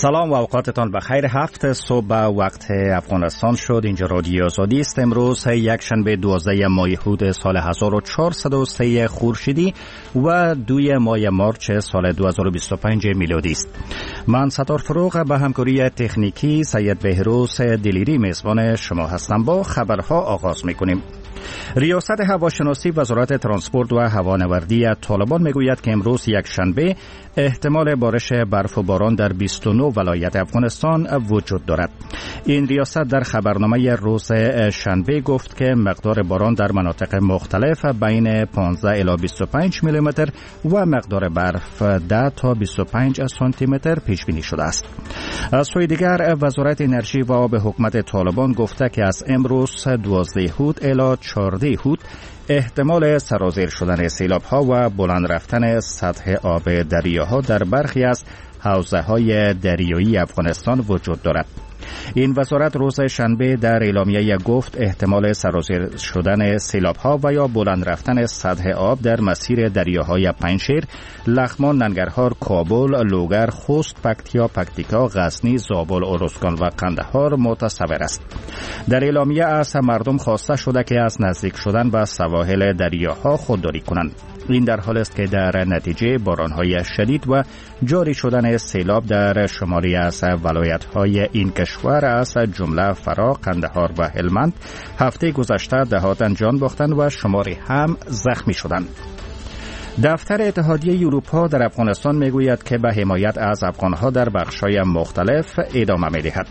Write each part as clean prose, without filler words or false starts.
سلام و اوقاتتان بخیر. 7 صبح وقت افغانستان شد. اینجا رادیو آزادی است. امروز یک شنبه 12 ماه هود سال 1403 خورشیدی و 2 ماه مارچ سال 2025 میلادی است. من ستار فروغ به همکاری تکنیکی سید بهروز دلیری میزبان شما هستم. با خبرها آغاز میکنیم. ریاست هواشناسی وزارت ترانسپورت و هوانوردی طالبان میگوید که امروز یک شنبه احتمال بارش برف و باران در 29 ولایت افغانستان وجود دارد. این ریاست در خبرنامه روز شنبه گفت که مقدار باران در مناطق مختلف بین 15 الی 25 میلیمتر و مقدار برف 10 تا 25 سانتی متر پیش بینی شده است. از سوی دیگر وزارت انرژی و آب حکومت طالبان گفته که از امروز 12 هود الی 14 هود احتمال سرازیر شدن سیلاب‌ها و بلند رفتن سطح آب دریاها در برخی از حوزه‌های دریایی افغانستان وجود دارد. این وزارت روز شنبه در اعلامیه گفت احتمال سرازیر شدن سیلاب‌ها و یا بلند رفتن سطح آب در مسیر دریاهای پنجشیر، لغمان، ننگرهار، کابل، لوگر، خوست، پکتیا، پکتیکا، غزنی، زابل، ارزگان و قندهار متصور است. در اعلامیه از مردم خواسته شده که از نزدیک شدن به سواحل دریاها خودداری کنند. این در حال است که در نتیجه باران‌های شدید و جاری شدن سیلاب در شماری از ولایت‌های این کشور از جمله فرا، قندهار و هلمند هفته گذشته دهاتن جان باختند و شماری هم زخمی شدند. دفتر اتحادیه اروپا در افغانستان میگوید که به حمایت از افغان‌ها در بخش‌های مختلف ادامه می‌دهد.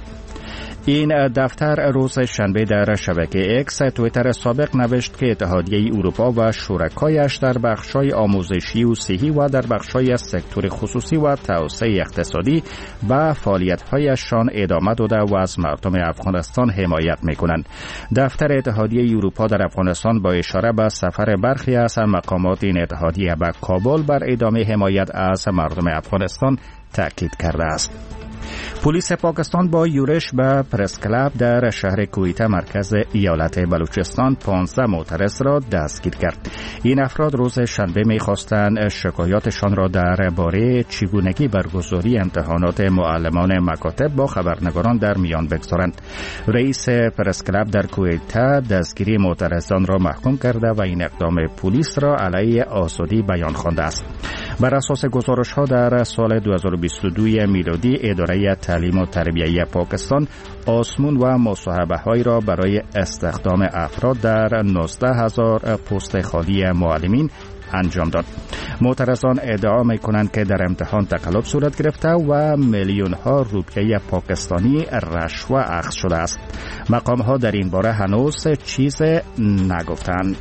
این دفتر روز شنبه در شبکه اکس توییتر سابق نوشت که اتحادیه اروپا و شرکایش در بخش‌های آموزشی و صحی و در بخش‌های سکتور خصوصی و توسعه اقتصادی به فعالیت‌هایشان ادامه داده و از مردم افغانستان حمایت می‌کنند. دفتر اتحادیه اروپا در افغانستان با اشاره به سفر برخی از مقامات این اتحادیه به کابل بر ادامه حمایت از مردم افغانستان تاکید کرده است. پلیس پاکستان با یورش به پرس کلاب در شهر کویته مرکز ایالت بلوچستان 15 معترض را دستگیر کرد. این افراد روز شنبه می‌خواستند شکایاتشان را درباره چگونگی برگزاری امتحانات معلمان مکاتب با خبرنگاران در میان بگذارند. رئیس پرس کلاب در کویته دستگیری معترضان را محکوم کرده و این اقدام پلیس را علیه آزادی بیان خوانده است. بر اساس گزارش‌ها در سال 2022 میلادی اداره تعلیم و تربیه پاکستان آزمون و مصاحبه‌هایی را برای استخدام افراد در 19,000 پست خالی معلمین انجام داد. معترضان ادعا می‌کنند که در امتحان تقلب صورت گرفته و میلیون‌ها روپیه پاکستانی رشوه اخذ شده است. مقام‌ها در این باره هنوز چیز نگفتند.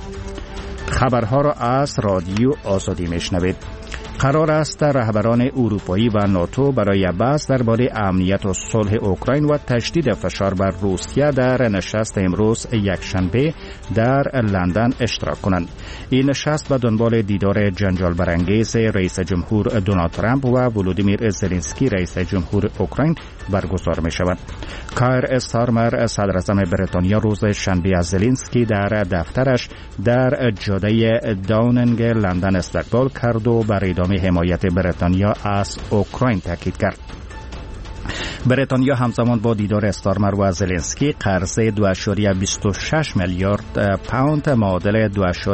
خبرها را از رادیو آزادی میشنوید. قرار است رهبران اروپایی و ناتو برای بحث درباره امنیت و صلح اوکراین و تشدید فشار بر روسیه در نشست امروز یکشنبه در لندن اشتراک کنند. این نشست به دنبال دیدار جنجال برانگیز رئیس جمهور دونالد ترامپ و ولودیمیر زلنسکی رئیس جمهور اوکراین برگزار می شود. کایر استارمر صدر اعظم بریتانیا روز شنبه از زلنسکی در دفترش در جاده داونینگ لندن استقبال کرد و بر ادامه حمایت بریتانیا از اوکراین تاکید کرد. بریتانیا همزمان با دیدار استارمر و زلنسکی قرض 2.26 میلیارد پوند معادل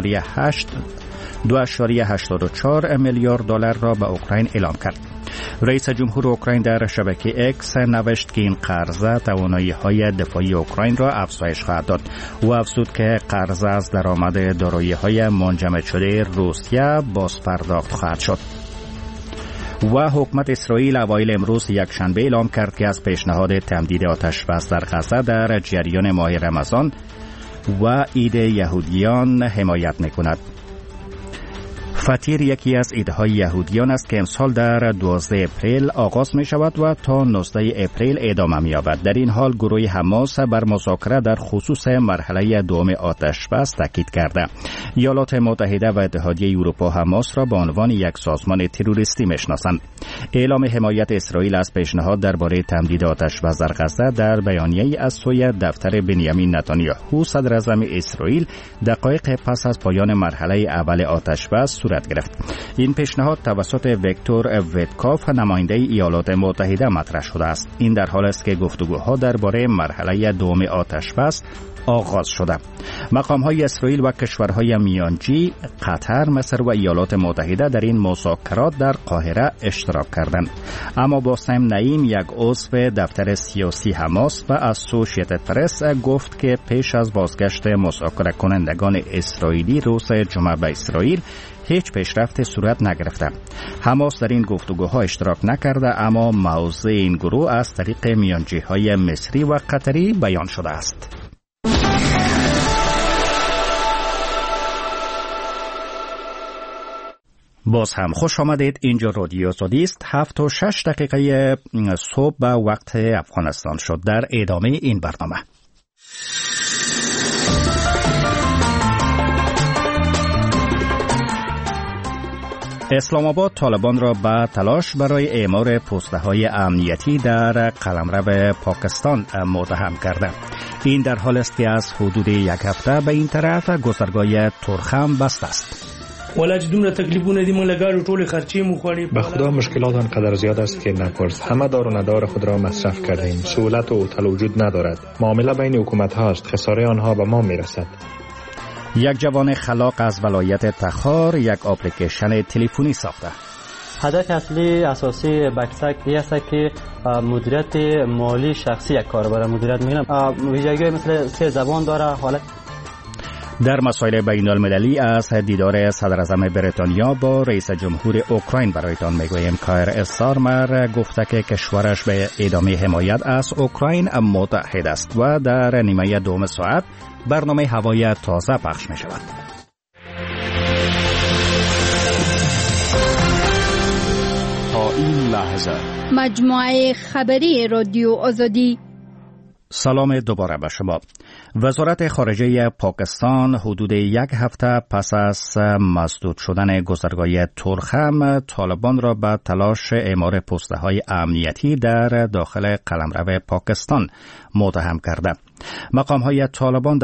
2.84 میلیارد دلار را به اوکراین اعلام کرد. رئیس جمهور اوکراین در شبکه اکس نوشت که این قرضه توانایی‌های دفاعی اوکراین را افزایش خواهد داد و افزود که قرضه از درآمد دارایی‌های منجمد شده روسیه بازپرداخت خواهد شد. و حکومت اسرائیل اوایل امروز یکشنبه اعلام کرد که از پیشنهاد تمدید آتش‌بس در غزه در جریان ماه رمضان و عید یهودیان حمایت می‌کند. فطیر یکی از عیدهای یهودیان است که امسال در 12 اپریل آغاز می شود و تا 19 اپریل ادامه می یابد. در این حال گروه حماس بر مذاکره در خصوص مرحله دوم آتش‌بس تاکید کرده. ایالات متحده و اتحادیه اروپا حماس را به عنوان یک سازمان تروریستی میشناسند. اعلام حمایت اسرائیل از پیشنهاد درباره تمدید آتش‌بس در غزه در بیانیه‌ای از سوی دفتر بنیامین نتانیاهو صدر اعظم اسرائیل دقایق پس از پایان مرحله اول آتش‌بس صورت گرفت. این پیشنهاد توسط ویکتور ویتکاف نماینده ایالات متحده مطرح شده است. این در حال است که گفتگوها درباره مرحله دوم آتشبس آغاز شده. مقام‌های اسرائیل و کشورهای میانجی، قطر، مصر و ایالات متحده در این مذاکرات در قاهره اشتراک کردند. اما باسم نعیم، یک عضو دفتر سیاسی حماس و اسوسییتد پرس، گفت که پیش از بازگشت مذاکره کنندگان اسرائیلی روز جمعه به اسرائیل هیچ پیشرفت صورت نگرفته. حماس در این گفتگوها اشتراک نکرده، اما موضع این گروه از طریق میانجی‌های مصری و قطری بیان شده است. باز هم خوش آمدید. اینجا رادیو آزادی است. 7:06 صبح به وقت افغانستان شد. در ادامه این برنامه اسلام آباد طالبان را به تلاش برای اعمار پست‌های امنیتی در قلمرو پاکستان متهم کرده. این در حال است که از حدود یک هفته به این طرف گذرگاه تورخم بسته است. ولج دومره تکلیفونه دي، موږ لګاړو ټوله خرچې مو خوړې. به خدا مشکلات آنقدر زیاد است که نپرس. همه دار و ندار خود را مصرف کردیم. سهولت و هتل وجود ندارد. معامله بین حکومت هاست. خساره آنها به ما میرسد. یک جوان خلاق از ولایت تخار یک اپلیکیشن تلفنی ساخته. هدف اصلی اساسی بکسک این است که مدیریت مالی شخصی یک کاربر مدیریت میکنه. ویژگی مثل 3 زبان داره. حالت در مسائل بین المللی از دیدار صدر اعظم بریتانیا با رئیس جمهور اوکراین برایتان میگوییم. کایر استارمر گفته که کشورش به ادامه حمایت از اوکراین متحد است و در نیمه دوم ساعت برنامه هوای تازه پخش می شود. تا این لحظه مجموعه خبری رادیو آزادی. سلام دوباره به شما. وزارت خارجه پاکستان حدود یک هفته پس از مسدود شدن گذرگاه تورخم طالبان را به تلاش اعمار پست‌های امنیتی در داخل قلمرو پاکستان متهم کرده. مقام‌های طالبان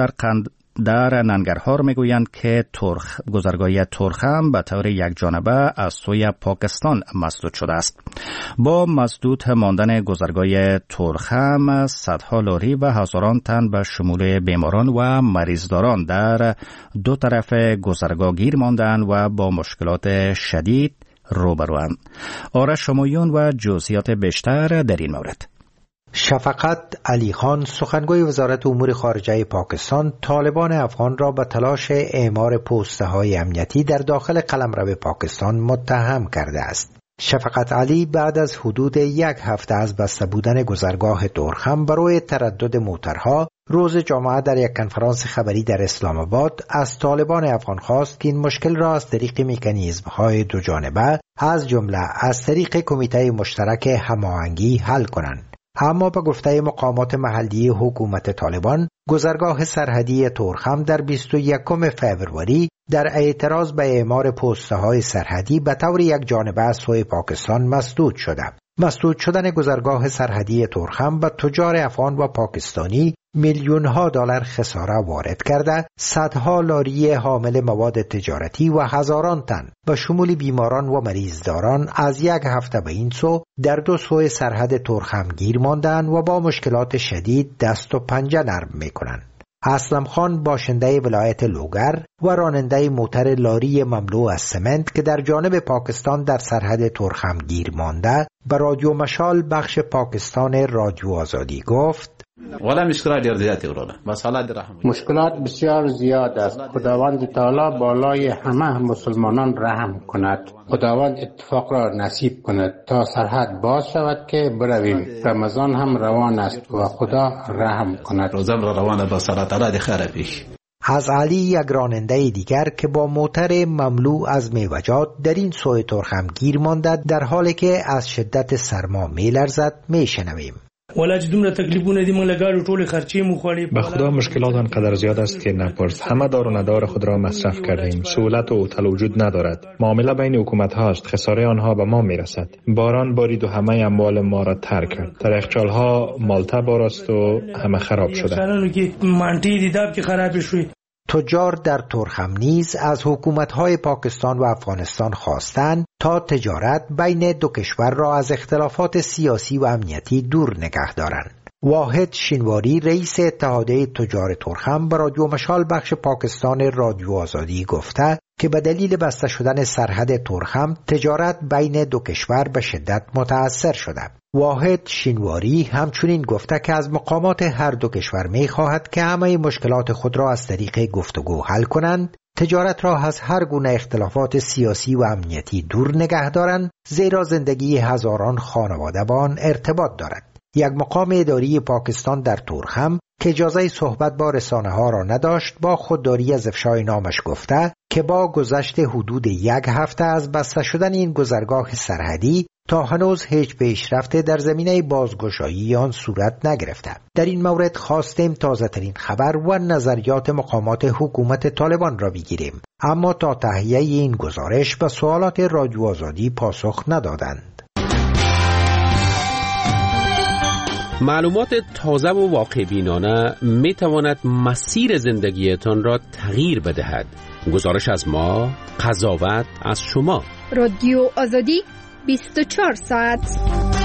در ننگرهار میگویند که گذرگاه تورخم به طور یک جانبه از سوی پاکستان مسدود شده است. با مسدود ماندن گذرگاه تورخم صدها لاری و هزاران تن به شمول بیماران و مریضداران در دو طرف گذرگاه گیر ماندند و با مشکلات شدید روبروند. آرش شمایون و جزئیات بیشتر در این مورد. شفقت علی خان سخنگوی وزارت امور خارجه پاکستان طالبان افغان را به تلاش اعمار پست‌های امنیتی در داخل قلمرو پاکستان متهم کرده است. شفقت علی بعد از حدود یک هفته از بسته بودن گذرگاه تورخم برای تردد موترها روز جمعه در یک کنفرانس خبری در اسلام آباد از طالبان افغان خواست که این مشکل را از طریق مکانیزم‌های دو جانبه از جمله از طریق کمیته مشترک هماهنگی حل کنند. اما به گفته مقامات محلی حکومت طالبان گذرگاه سرحدی تورخم در 21 فوریه در اعتراض به اعمار پست‌های سرحدی به طور یک جانبه از سوی پاکستان مسدود شده. مسدود شدن گذرگاه سرحدی تورخم به تجار افغان و پاکستانی میلیون‌ها دلار خساره وارد کرده، صدها لاری حامل مواد تجارتی و هزاران تن به شمول بیماران و مریضداران از یک هفته به این سو در دو سوی سرحد تورخم گیر ماندند و با مشکلات شدید دست و پنجه نرم می‌کنند. اسلم خان باشنده ولایت لوگر و راننده موتر لاری مملو از سمنت که در جانب پاکستان در سرحد تورخم گیر مانده به رادیو مشال بخش پاکستان رادیو آزادی گفت مشکلات بسیار زیاد است. خداوند تعالی بالای همه مسلمانان رحم کند. خداوند اتفاق را نصیب کند تا سرحد باز شود که برویم. رمضان هم روان است و خدا رحم کند. از علی یک راننده دیگر که با موتر مملو از میوجات در این سوی تورخم گیر مانده در حالی که از شدت سرما میلرزد میشنویم. ولج دومره تکلیفونه دي، موږ لګاړو ټوله خرچې مو خوړې. به خدا مشکلات آنقدر زیاد است که نپرس. همه دار و ندار خود را مصرف کردیم. سهولت و هتل وجود ندارد. معامله بین حکومت هاست. خساره آنها به ما میرسد. باران بارید و همه اموال ما را ترک کرد. در یخچال‌ها مالته بار است و همه خراب شده. یخچالونو کې مانټې دي داب کې خراب شوی. تجار در ترخم نیز از حکومت‌های پاکستان و افغانستان خواستند تا تجارت بین دو کشور را از اختلافات سیاسی و امنیتی دور نگه دارند. واحد شینواری رئیس اتحادیه تجار ترخم به رادیو مشال بخش پاکستان رادیو آزادی گفته که به دلیل بسته شدن سرحد ترخم تجارت بین دو کشور به شدت متاثر شده. واحد شینواری همچنین گفته که از مقامات هر دو کشور می خواهد که همه مشکلات خود را از طریق گفتگو حل کنند، تجارت را از هر گونه اختلافات سیاسی و امنیتی دور نگه دارند، زیرا زندگی هزاران خانواده با آن ارتباط دارد. یک مقام اداری پاکستان در ترخم که اجازه صحبت با رسانه ها را نداشت با خودداری از افشای نامش گفته که با گذشت حدود 1 هفته از بسته شدن این گذرگاه سرحدی تا هنوز هیچ پیشرفت در زمینه بازگشایی آن صورت نگرفته. در این مورد خواستیم تازه ترین خبر و نظریات مقامات حکومت طالبان را بگیریم، اما تا تهیه این گزارش به سوالات رادیو آزادی پاسخ ندادند. معلومات تازه و واقع بینانه می تواند مسیر زندگیتان را تغییر بدهد. گزارش از ما، قضاوت از شما. رادیو آزادی 24 ساعت.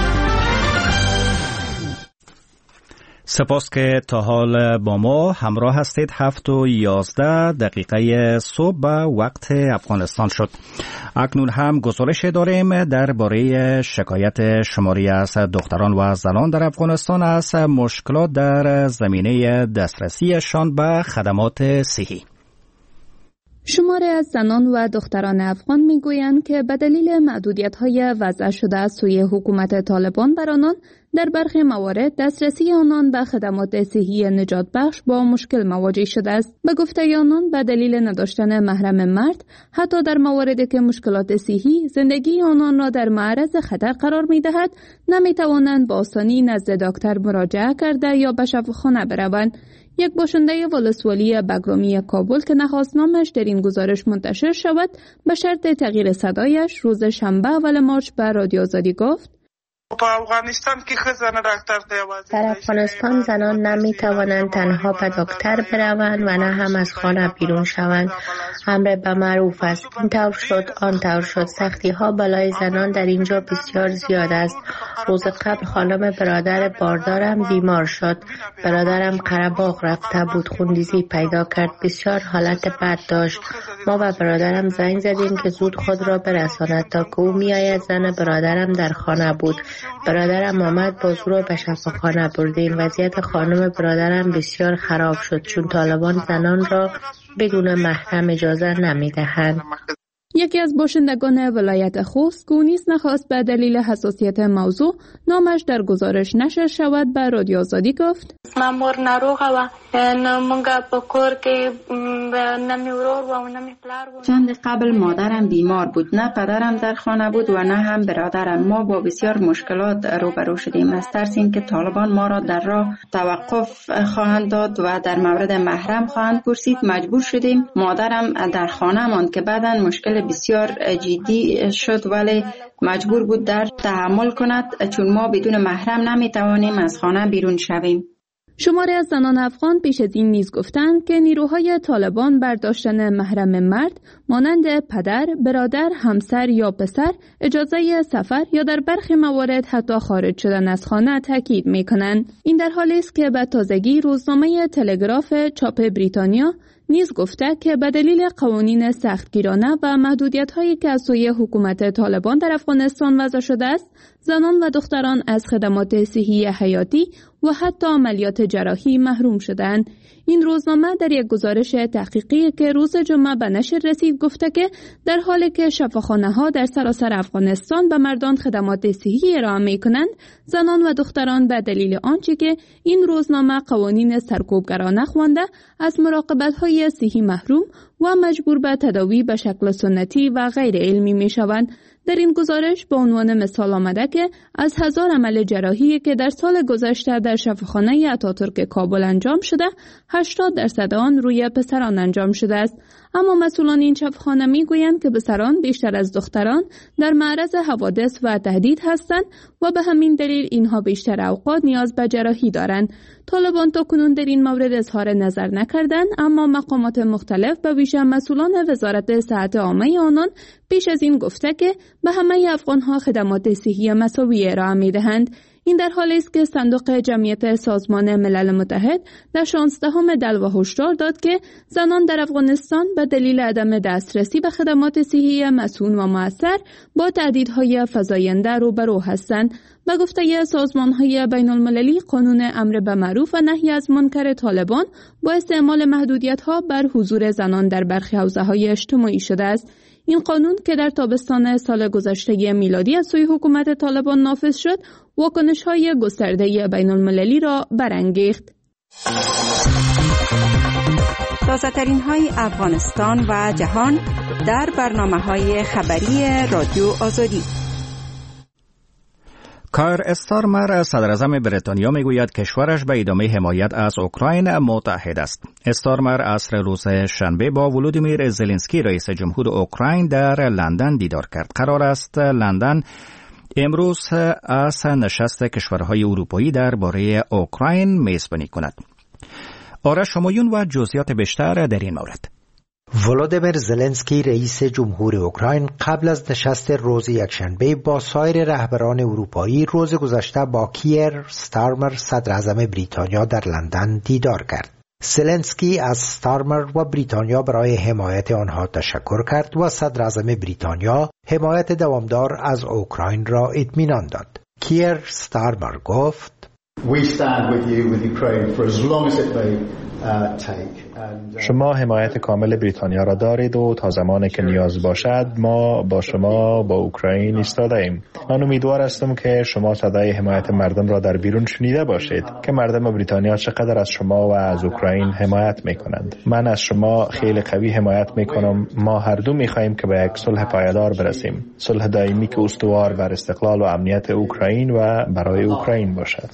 سپاس که تا حال با ما همراه هستید. 7:11 صبح به وقت افغانستان شد. اکنون هم گزارش داریم درباره شکایت شماری از دختران و زنان در افغانستان از مشکلات در زمینه دسترسیشان به خدمات صحی. شماری از زنان و دختران افغان میگویند که به دلیل محدودیت‌های وضع شده از سوی حکومت طالبان بر آنان در برخی موارد دسترسی آنان به خدمات صحی نجات بخش با مشکل مواجه شده است. به گفته آنان به دلیل نداشتن محرم مرد، حتی در مواردی که مشکلات صحی زندگی آنان را در معرض خطر قرار می‌دهد، نمی‌توانند با آسانی نزد دکتر مراجعه کرده یا به شفاخانه بروند. یک باشنده ولسوالی بگرامی کابل که نخواست نامش در این گزارش منتشر شود، به شرط تغییر صدایش روز شنبه اول مارچ به رادیو آزادی گفت: در افغانستان زنان نمی توانند تنها به دکتر بروند و نه هم از خانه بیرون شوند. امر به معروف است. این طور شد آن طور شد. سختی ها بالای زنان در اینجا بسیار زیاد است. روز قبل خانم برادر باردارم بیمار شد. برادرم قره‌باغ رفته بود، خونریزی پیدا کرد، بسیار حالت بد داشت. ما به برادرم زنگ زدیم که زود خود را برساند تا که او میآید. زن برادرم در خانه بود. برادرم آمد، باز او را به شفاخانه بردیم. وضعیت خانم برادرم بسیار خراب شد چون طالبان زنان را بدون محرم اجازه نمیدهند. یکی از باشندگان ولایت خوست که نیز نخواست به دلیل حساسیت موضوع نامش در گزارش نشر شود به رادیو آزادی گفت: مامور ناروغه و منگا په کور کې نمی ورور و نمی پلار و چند قبل مادرم بیمار بود، نه پدرم در خانه بود و نه هم برادرم. ما با بسیار مشکلات روبرو شدیم. از ترس اینکه طالبان ما را در راه توقف خواهند داد و در مورد محرم خواهند پرسید مجبور شدیم مادرم در خانه ماند که بعداً مشکل بسیار جدی شد، ولی مجبور بود در تحمل کند چون ما بدون محرم نمیتوانیم از خانه بیرون شویم. شماری از زنان افغان پیش از این نیز گفتند که نیروهای طالبان برداشتن محرم مرد مانند پدر، برادر، همسر یا پسر اجازه سفر یا در برخی موارد حتی خارج شدن از خانه تاکید می‌کنند. این در حالی است که به تازگی روزنامه تلگراف چاپ بریتانیا نیز گفته که به دلیل قوانین سختگیرانه و محدودیت‌هایی که از سوی حکومت طالبان در افغانستان وضع شده است، زنان و دختران از خدمات صحی حیاتی و حتی عملیات جراحی محروم شدند. این روزنامه در یک گزارش تحقیقی که روز جمعه به نشر رسید گفته که در حالی که شفاخانه‌ها در سراسر افغانستان به مردان خدمات صحی ارائه می‌کنند، زنان و دختران به دلیل آنچه که این روزنامه قوانین سرکوبگرانه خوانده از مراقبت‌های صحی محروم و مجبور به تداوی به شکل سنتی و غیر علمی می شوند. در این گزارش به عنوان مثال آمده که از 1000 عمل جراحی که در سال گذشته در شفاخانه اتاتورک کابل انجام شده، 80% آن روی پسران انجام شده است. اما مسئولان این شفاخانه می گویند که پسران بیشتر از دختران در معرض حوادث و تهدید هستند و به همین دلیل اینها بیشتر اوقات نیاز به جراحی دارند. طالبان تا کنون در این مورد اظهار نظر نکردند، اما مقامات مختلف به ویژه مسئولان وزارت صحت عامه آنان پیش از این گفته که به همه افغانها خدمات صحی مساوی ارائه می‌دهند. این در حالی است که صندوق جمعیت سازمان ملل متحد در 16 دلو هشدار داد که زنان در افغانستان به دلیل عدم دسترسی به خدمات صحی مسئول و مؤثر با تهدیدهای فزاینده روبرو هستند. به گفته سازمان‌های بین‌المللی، قانون امر به معروف و نهی از منکر طالبان با استعمال محدودیت‌ها بر حضور زنان در برخی حوزه‌های اجتماعی شده است. این قانون که در تابستان سال گذشته میلادی از سوی حکومت طالبان نافذ شد، واکنش‌های گسترده بین‌المللی را برانگیخت. تازه‌ترین های افغانستان و جهان در برنامه‌های خبری رادیو آزادی. کایر استارمر، صدراعظم بریتانیا، میگوید کشورش به ادامه حمایت از اوکراین متحد است. استارمر عصر روز شنبه با ولودیمیر زلنسکی رئیس جمهور اوکراین در لندن دیدار کرد. قرار است لندن امروز از نشست کشورهای اروپایی درباره اوکراین میزبانی کند. آرش همایون و جزئیات بیشتر در این مورد. ولودیمیر زلنسکی رئیس جمهور اوکراین قبل از نشست روز یکشنبه با سایر رهبران اروپایی روز گذشته با کیر ستارمر صدراعظم بریتانیا در لندن دیدار کرد. زلنسکی از ستارمر و بریتانیا برای حمایت آنها تشکر کرد و صدراعظم بریتانیا حمایت دوامدار از اوکراین را اطمینان داد. کیر ستارمر گفت: We stand with you with Ukraine for as long as it may take. شما حمایت کامل بریتانیا را دارید و تا زمانی که نیاز باشد ما با شما با اوکراین ایستاده ایم. من امیدوار هستم که شما صدای حمایت مردم را در بیرون شنیده باشید که مردم بریتانیا چقدر از شما و از اوکراین حمایت میکنند. من از شما خیلی قوی حمایت میکنم. ما هر دو میخواهیم که به یک صلح پایدار برسیم، صلح دائمی که استوار بر استقلال و امنیت اوکراین و برای اوکراین باشد.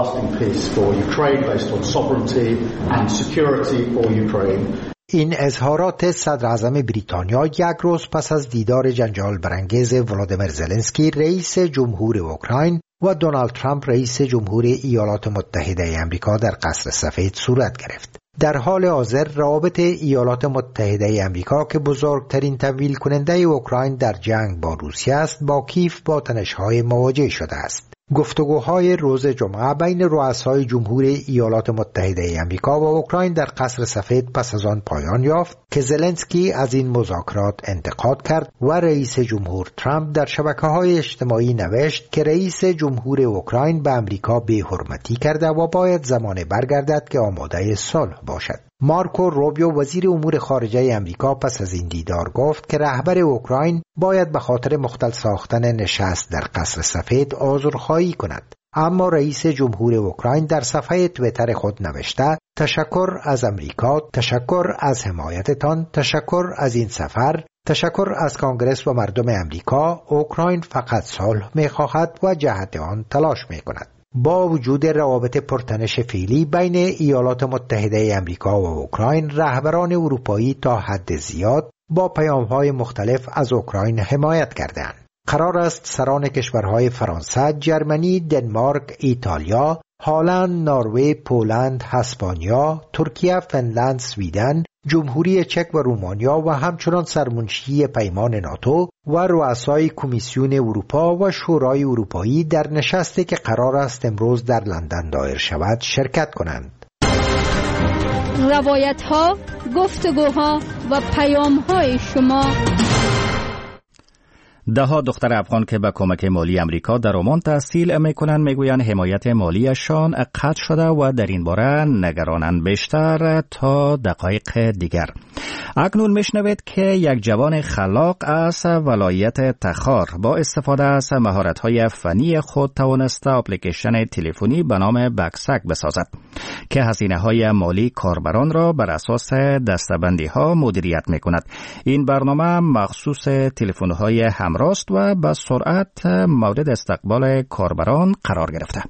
این اظهارات صدراعظم بریتانیا یک روز پس از دیدار جنجال برانگیز ولودیمیر زلنسکی رئیس جمهور اوکراین و دونالد ترامپ رئیس جمهور ایالات متحده آمریکا در قصر سفید صورت گرفت. در حال حاضر روابط ایالات متحده آمریکا که بزرگترین تمویل کننده اوکراین در جنگ با روسیه است، با کیف با تنش‌های مواجه شده است. گفتگوهای روز جمعه بین رؤسای جمهور ایالات متحده آمریکا و اوکراین در قصر سفید پس از آن پایان یافت که زلنسکی از این مذاکرات انتقاد کرد و رئیس جمهور ترامپ در شبکه‌های اجتماعی نوشت که رئیس جمهور اوکراین به آمریکا بی‌حرمتی کرده و باید زمان برگردد که آماده صلح باشد. مارکو روبیو وزیر امور خارجه آمریکا پس از این دیدار گفت که رهبر اوکراین باید به خاطر مختل ساختن نشست در قصر سفید عذرخواهی کند. اما رئیس جمهور اوکراین در صفحه توییتر خود نوشته: تشکر از آمریکا، تشکر از حمایتتان، تشکر از این سفر، تشکر از کانگرس و مردم آمریکا. اوکراین فقط صلح می‌خواهد و جهت آن تلاش می‌کند. با وجود روابط پرتنش فعلی بین ایالات متحده آمریکا و اوکراین، رهبران اروپایی تا حد زیاد با پیام‌های مختلف از اوکراین حمایت کردند. قرار است سران کشورهای فرانسه، جرمنی، دنمارک، ایتالیا، هلند، نروژ، پولند، اسپانیا، ترکیه، فنلند، سویدن، جمهوری چک و رومانیا و همچنان سرمنشی پیمان ناتو و رؤسای کمیسیون اروپا و شورای اروپایی در نشستی که قرار است امروز در لندن دایر شود شرکت کنند. روایت‌ها، گفتگوها و پیام‌های شما. ده‌ها دختر افغان که به کمک مالی امریکا در عمان تحصیل میکنند میگویند حمایت مالیشان قطع شده و در این باره نگرانند. بیشتر تا دقایق دیگر. اکنون میشنوید که یک جوان خلاق از ولایت تخار با استفاده از مهارت‌های فنی خود توانسته اپلیکیشن تلفنی به نام بکسک بسازد که هزینه‌های مالی کاربران را بر اساس دسته‌بندی‌ها مدیریت می‌کند. این برنامه مخصوص تلفن‌های همراه است و به سرعت مورد استقبال کاربران قرار گرفته.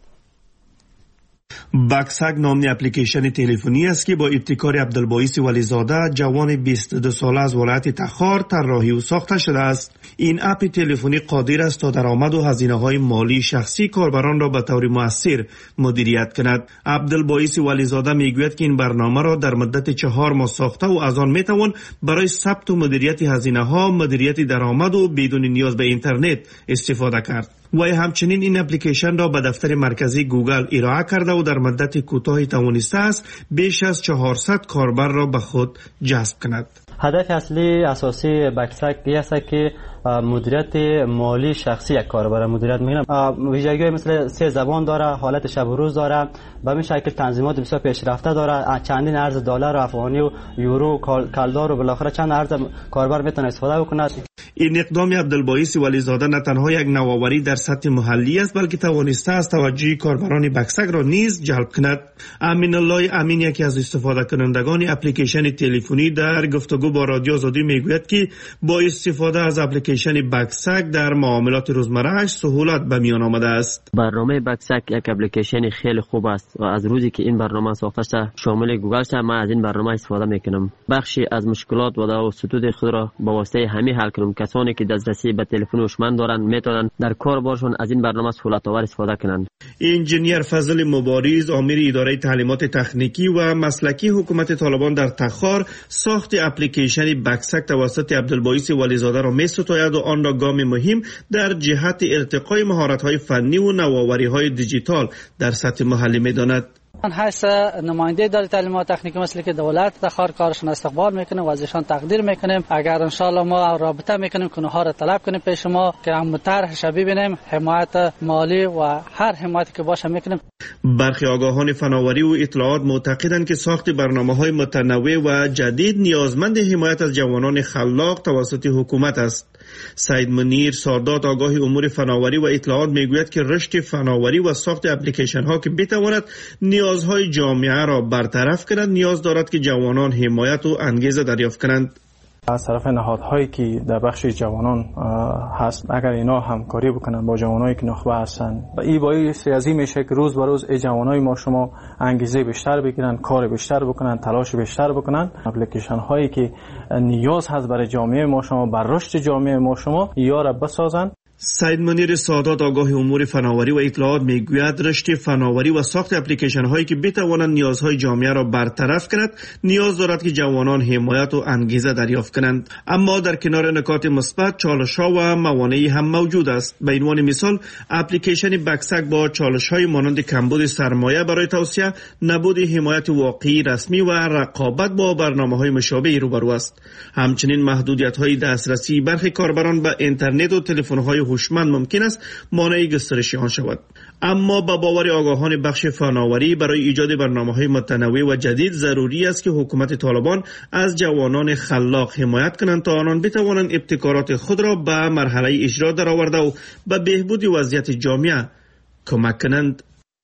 بکسک نامنی اپلیکیشن تلفنی است که با ابتکار عبدالبایس ولیزاده جوان 22 ساله از ولایت تخار طراحی و ساخته شده است. این اپ تلفنی قادر است تا درآمد و هزینه‌های مالی شخصی کاربران را به طور مؤثر مدیریت کند. عبدالبایس ولیزاده میگوید که این برنامه را در مدت 4 ماه ساخته و از آن میتوان برای ثبت و مدیریت هزینه‌ها، مدیریت درآمد و بدون نیاز به اینترنت استفاده کرد. و همچنین این اپلیکیشن را به دفتر مرکزی گوگل ارائه کرده و در مدت کوتاهی توانسته است بیش از 400 کاربر را به خود جذب کند. هدف اصلی اساسی بکسک است که مدیریت مالی شخصی یک کاربر مدیریت می‌کنه. ویژگی‌های مثل 3 زبان داره، حالت شب و روز داره، به این شکل تنظیمات بسیار پیشرفته داره، چندین ارز دلار و افغانی و یورو کالدار و بالاخره چند ارز کاربر میتونه استفاده بکنه. این اقدام عبدالبایس ولیزاده نه تنها یک نوآوری در سطح محلی است بلکه توانسته است توجه کاربران بکسک را نیز جلب کند. امین الله امین یکی از استفاده کنندگان اپلیکیشن تلفنی در گفتگو با رادیو آزادی میگوید که با استفاده از اپلیکیشن بکسک در معاملات روزمره‌اش سهولت به میان آمده است. برنامه بکسک یک اپلیکیشن خیلی خوب است و از روزی که این برنامه ساخته شده شامل گوگل شده من از این برنامه استفاده میکنم. بخشی از مشکلات و ستود خود را با واسطه همین حل کنم. کسانی که دسترسی به تلفن هوشمند دارند میتونن در کاربارشون از این برنامه سهولت آور استفاده کنند. انجینیر فضل مبارز آمر اداره تعلیمات تکنیکی و مسلکی حکومت طالبان در تخار ساخت اپلیکیشن بکسک توسط عبدالبایس ولیزاده را می‌ستاید و آن را گام مهم در جهت ارتقای مهارت‌های فنی و نوآوری‌های دیجیتال در سطح محلی می‌داند. من حیث نماینده اداره تعلیمات تکنیکی مسلکی دولت تخار کارشون استقبال میکنیم و ازشان تقدیر میکنیم. اگر انشالله ما رابطه میکنیم که اونها را طلب کنیم پیش ما که هم طرح شبیه ببینیم، حمایت مالی و هر حمایتی که باشه میکنیم. برخی آگاهان فناوری و اطلاعات معتقدند که ساخت برنامه‌های متنوع و جدید نیازمند حمایت از جوانان خلاق توسط حکومت است. سید منیر سادات آگاه امور فناوری و اطلاعات میگوید که رشد فناوری و ساخت اپلیکیشن ها که بتواند نیازهای جامعه را برطرف کند نیاز دارد که جوانان حمایت و انگیزه دریافت کنند. از طرف نهادهایی که در بخش جوانان هست اگر اینا همکاری بکنن با جوانایی که نخبه هستن این باعث ازی میشه که روز به روز جوانای ما شما انگیزه بیشتر بگیرن، کار بیشتر بکنن، تلاش بیشتر بکنن. اپلیکیشن هایی که نیاز هست برای جامعه ما شما، بر رشد جامعه ما شما یا را بسازن. سید منیر سادات آگاه امور فناوری و اطلاعات میگوید رشد فناوری و ساخت اپلیکیشن هایی که بتوانند نیازهای جامعه را برطرف کند نیاز دارد که جوانان حمایت و انگیزه دریافت کنند. اما در کنار نکات مثبت چالش‌ها و موانعی هم موجود است. به عنوان مثال اپلیکیشن بکسک با چالش‌های مانند کمبود سرمایه برای توسعه، نبود حمایت واقعی رسمی و رقابت با برنامه‌های مشابه روبرو است. همچنین محدودیت‌های دسترسی برخی کاربران به اینترنت و تلفن‌های هوشمند ممکن است مانع گسترش آن شود. اما با باور آگاهان بخش فناوری برای ایجاد برنامه‌های متنوع و جدید ضروری است که حکومت طالبان از جوانان خلاق حمایت کنند تا آنان بتوانند ابتکارات خود را به مرحله اجرا درآورده و به بهبود وضعیت جامعه کمک کنند.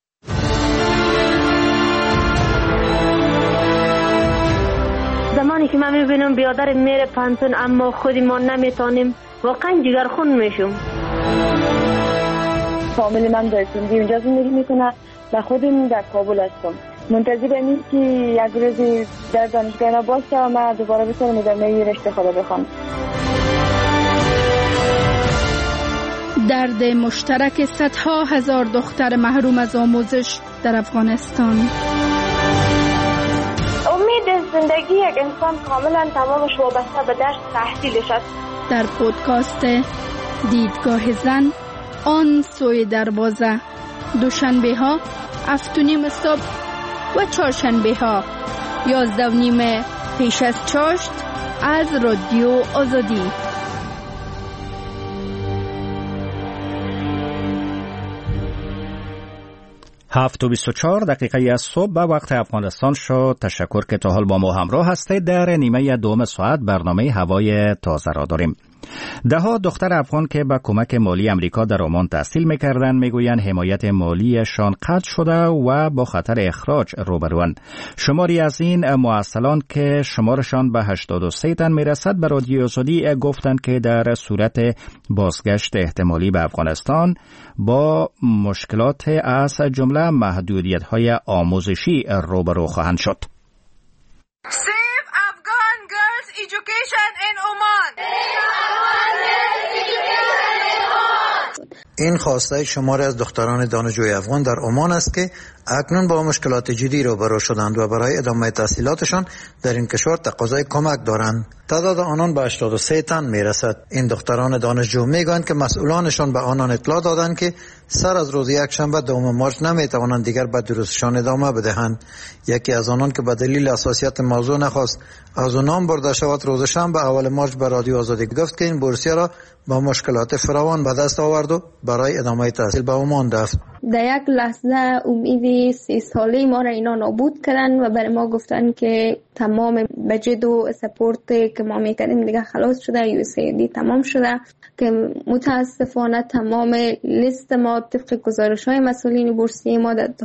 زمانی که من میبینم بیادر میره پانتون اما خودی ما نمیتونیم واقعا جگرخون میشم. فامیلی من در سندی اونجا زندگی میکنه و خودم در کابل هستم. منتظرم این که یک روزی در دانشگاه اینا باشه و من دوباره بتونم ادامه رشته خدا بخوام. درد مشترک صدها هزار دختر محروم از آموزش در افغانستان. امید زندگی یک انسان کاملا تمامش وابسته به درس تحصیلش است. در پودکاست دیدگاه زن آن سوی دروازه، دوشنبه ها 7:30 صبح و چهارشنبه ها 11:30 پیش از چاشت از رادیو آزادی. 7:24 از صبح به وقت افغانستان شد. تشکر که تا حال با ما همراه هستید. در نیمه دوم ساعت برنامه هوای تازه را داریم. دهها دختر افغان که به کمک مالی امریکا در عمان تحصیل می‌کردند میگویند حمایت مالیشان قطع شده و با خطر اخراج روبروند. شماری از این معسلان که شمارشان به 83 تن میرسد به رادیو آزادی گفتند که در صورت بازگشت احتمالی به افغانستان با مشکلات از جمله محدودیت‌های آموزشی روبرو خواهند شد. Save Afghan girls' education in Oman. این خواسته شماری از دختران دانشجوی افغان در عمان است که اکنون با مشکلات جدی روبرو شدند و برای ادامه تحصیلاتشان در این کشور تقاضای کمک دارند. تعداد آنان به 83 تن میرسد. این دختران دانشجو میگویند که مسئولانشان به آنان اطلاع دادند که سر از روز یکشنبه دوم مارچ نمیتوانند دیگر به دروسشان ادامه بدهند. یکی از آنان که به دلیل حساسیت موضوع نخواست از اون نام برده شود، روز شنبه اول مارچ به رادیو آزادی گفت که این بورسیه را با مشکلات فراوان به دست آورد و برای ادامه تحصیل به عمان رفت. در یک لحظه امید 3 ساله ما را اینا نابود کردن و برای ما گفتن که تمام بجت و سپورت که ما میکردیم دیگه خلاص شده، USAID تمام شده، که متاسفانه تمام لیست ما طبق گزارش‌های مسئولین بورسیه ما در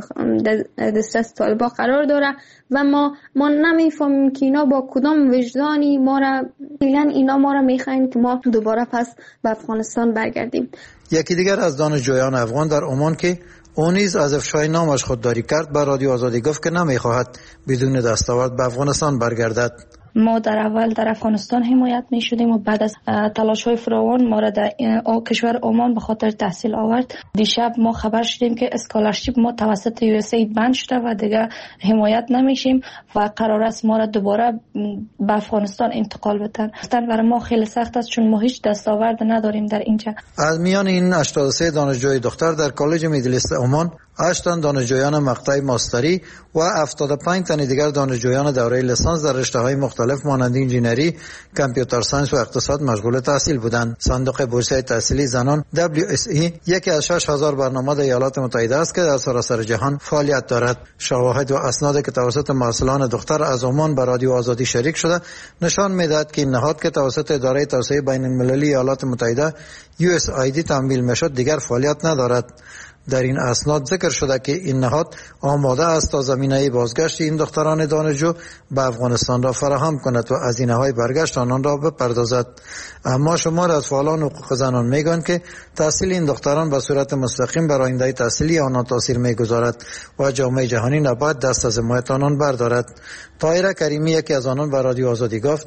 دسترس طالبا قرار داره و ما نمیفهمیم که اینا با کدام وجدانی ما را اینا ما را میخواین که ما دوباره پس به افغانستان برگردیم. یکی دیگر از دانشجویان افغان در عمان که او نیز از افشای نامش خودداری کرد به رادیو آزادی گفت که نمیخواهد بدون دستاورد به افغانستان برگردد. ما در اول در افغانستان حمایت می شدیم و بعد از تلاش های فراوان ما را در کشور عمان به خاطر تحصیل آورد. دیشب ما خبر شدیم که اسکالرشیپ ما توسط USAID بند شده و دیگه حمایت نمیشیم و قرار است ما را دوباره به افغانستان انتقال بدن. برای ما خیلی سخت است چون ما هیچ دستاورد نداریم در اینجا. از میان این 83 دانشجوی دختر در کالج میدلیست عمان 8 تن دانشجویان مقطع ماستری و 75 تن دیگر دانشجویان دوره لیسانس در رشته‌های مختلف مانند انجینری، کامپیوتر ساینس و اقتصاد مشغول تحصیل بودند. صندوق بورسیه تحصیلی زنان WSE یکی از 6000 برنامه در ایالات متحده است که در سراسر جهان فعالیت دارد. شواهد و اسنادی که توسط مسئولان دختر از عمان به رادیو آزادی شریک شده نشان می‌دهد که این نهاد که توسط اداره توسعه بین‌المللی ایالات متحده USAID تمویل می‌شد دیگر فعالیت ندارد. در این اسناد ذکر شده که این نهاد آماده است تا زمینه بازگشت این دختران دانشجو به افغانستان را فراهم کند و هزینه‌های برگشت آنان را بپردازد. اما شمار از فعالان حقوق زنان میگویند که تحصیل این دختران به صورت مستقیم بر آینده تحصیلی آنان تاثیر میگذارد و جامعه جهانی نباید دست از حمایت آنان بردارد. طاهره کریمی یکی از آنان به رادیو آزادی گفت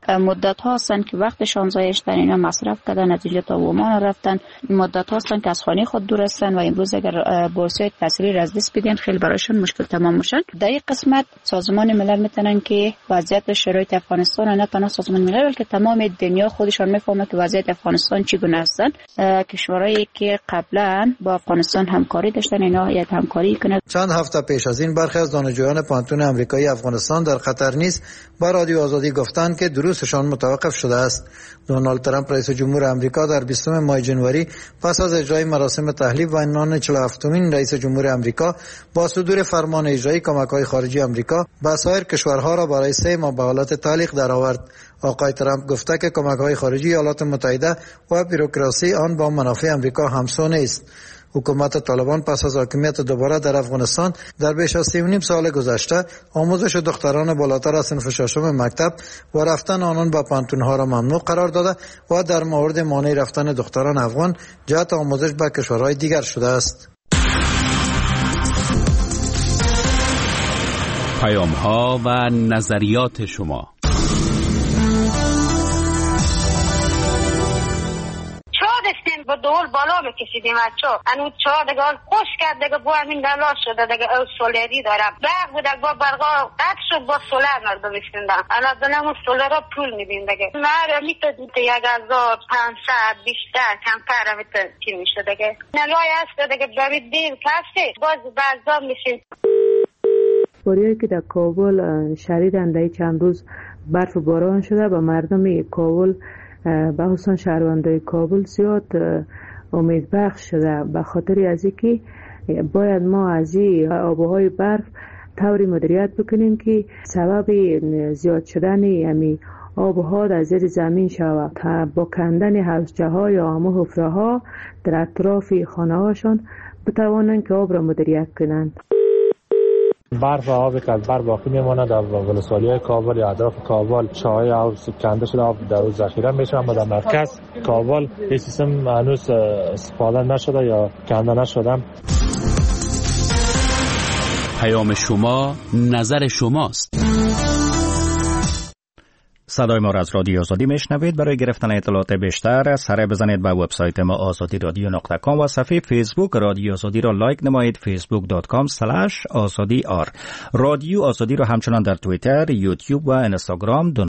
مدت ها هستند که وقتشان ضایع در اینا مصرف کردن، از اینجا تا عمان رفتن. مدت ها هستند که از خانه خود دور هستند و امروز اگر بورسیه تحصیلی را از دست بدن خیلی برایشان مشکل تمام میشن. در این قسمت سازمان ملل میتونن که وضعیت شرایط افغانستان نه تنها سازمان ملل بلکه تمام دنیا خودشان میفهمه که وضعیت افغانستان چگونه است. کشورهایی که قبلا با افغانستان همکاری داشتن اینا یک همکاری کنند. چند هفته پیش از این برخی از دانشجویان پانتون آمریکایی افغانستان در قطر نیز با رادیو آزادی گفتند که دروسشان متوقف شده است. دونالد ترامپ رئیس جمهور آمریکا در 20 ماه جنوری پس از اجرای مراسم تحلیف و عنوان 47مین رئیس جمهور آمریکا با صدور فرمان اجرایی کمک‌های خارجی آمریکا به سایر کشورها را برای 3 ماه به حالت تعلیق درآورد. آقای ترامپ گفته که کمک‌های خارجی ایالات متحده و بوروکراسی آن با منافع آمریکا همسو نیست. حکومت طالبان پس از حاکمیت دوباره در افغانستان در بیش از 3.5 سال گذشته آموزش دختران بالاتر از صنف 6 مکتب و رفتن آنان به پانتون‌ها را ممنوع قرار داده و در مورد مانع رفتن دختران افغان جهت آموزش به کشورهای دیگر شده است. پیام‌ها و نظریات شما. با دول بالا بکشیدیم چا انو چا دیگه خوش کرد دیگه با همین دلا شده دیگه او سولری دارم برق بود با برقا قطع شد با سولر مردم میشوندن الان دنم سولر را پول میدیم دیگه مره میتونید 1500 بیشتر کمتر میتونید چی میشه دیگه نلای هست دیگه برید دیر کسی باز بعضا میشین. باریایی که در کابل شدیداً در چند روز برف و باران شده و مردم کابل به خصوص شهروندای کابل زیاد امید بخش شده به خاطر از اینکه باید ما از این آبهای برف طوری مدیریت بکنیم که سبب زیاد شدن امی آبها در زیر زمین شود تا با کندن حوضچه ها یا آمه حفره ها در اطراف خانه هاشون بتوانند که آب را مدیریت کنند. برف و آبی که از بر باقی میماند در ولسوالی های کابل یا اطراف کابل چاهای آب کنده شده آب در اون ذخیره میشه، اما در مرکز کابل این سیستم هنوز استفاده نشده یا کنده نشده. پیام شما نظر شماست. صدای ما را از رادیو آزادی میشنوید. برای گرفتن اطلاعات بیشتر سر بزنید به وبسایت ما azadiradyo.com و صفحه فیسبوک رادیو آزادی را لایک نمایید facebook.com/azadi. رادیو آزادی را همچنان در توییتر، یوتیوب و اینستاگرام